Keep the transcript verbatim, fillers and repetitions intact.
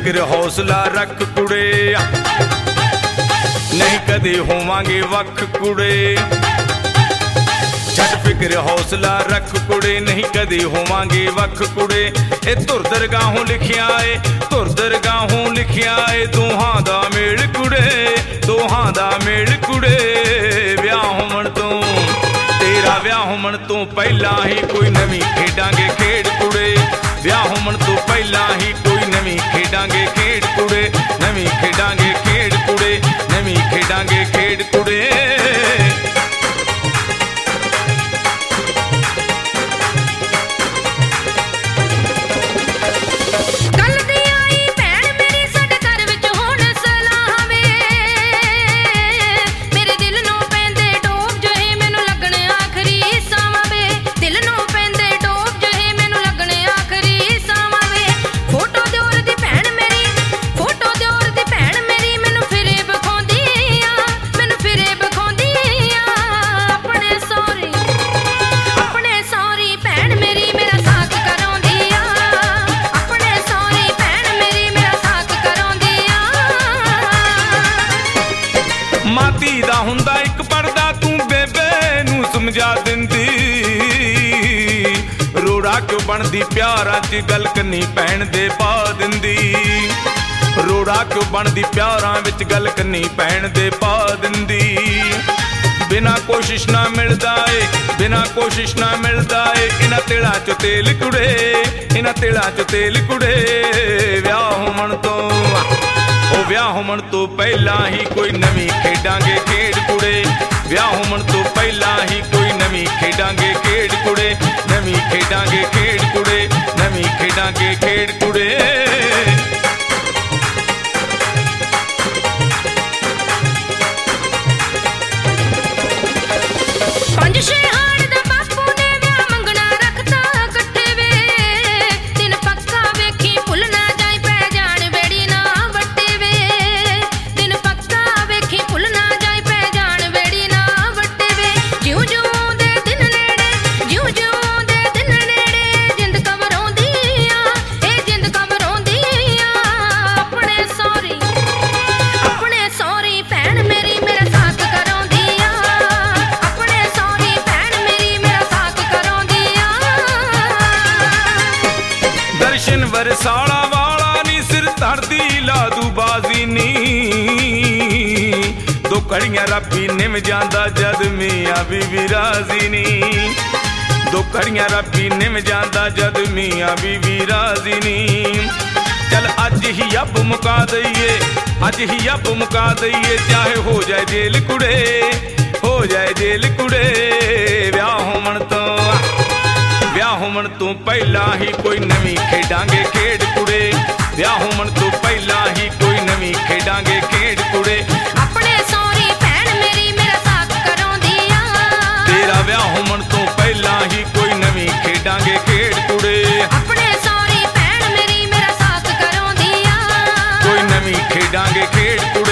फिक्र हौसला रख कुड़े, नहीं कदे होवांगे वख कुड़े। छड़ फिक्र हौसला रख कुड़े, नहीं कदे होवांगे वख कुड़े। ए धुर दरगाहों लिखिया है, धुर दरगाहों लिखिया है, दोहां दा मेल कुड़े, दोहां दा मेल कुड़े। विआह होवण तो तेरा विआह होवण तो पहला ही कोई नवीं खेडांगे खेड कुड़े। विआह होवण तो पहला ही कोई नवीं खेडांगे खेड कुड़े, नवीं खेडांगे खेड कुड़े, नवीं खेडांगे खेड कुड़े। माती दा हुंदा इक पर्दा तू बेबे नू समझा दिंदी, रोड़ा क्यों बनदी प्यारां च गल कन्नी भैण दे पा दिंदी। रोड़ा क्यों बनदी प्यारां विच गल कन्नी भैण दे पा दिंदी। बिना कोशिश ना मिलदा ए, बिना कोशिश ना मिलदा ए, इन्हां तिलां चो तेल कुड़े, इन्हां तिलां चो तेल कुड़े। विआह होवण तो ओ विआह होवण तो पहला ही कोई नवीं खेडांगे खेड कुड़े। विआह होवण तो पहला ही कोई नवीं खेडांगे खेड कुड़े, नवीं खेडांगे खेड कुड़े, नवीं खेडांगे खेड कुड़े। वरसाला वाला नी सिर धरदी लादू बाजी नी, दो कड़ियां रब्बी निम जांदा जद मियां बीवी राजी नी। दो कड़ियां रब्बी निम जांदा जद मियां बीवी राजी नी। चल अज ही अब मुका दईए, अज ही अब मुका दईए, चाहे हो जाए जेल कुड़े, हो जाए जेल कुड़े। विआह होवण तो विआह होवण तो पहला ही कोई नवीं खेडांगे खेड कुड़े। विआह होवण तो पहला ही कोई नवीं खेडांगे खेड कुड़े। अपने सौरी भैण मेरी मेरा साथ कराउंदी आ, तेरा विआह होवण तो पहला ही कोई नवीं खेडांगे खेड कुड़े। अपने सौरी भैण मेरी मेरा साथ कराउंदी आ, कोई नवीं खेडांगे खेड कुड़े।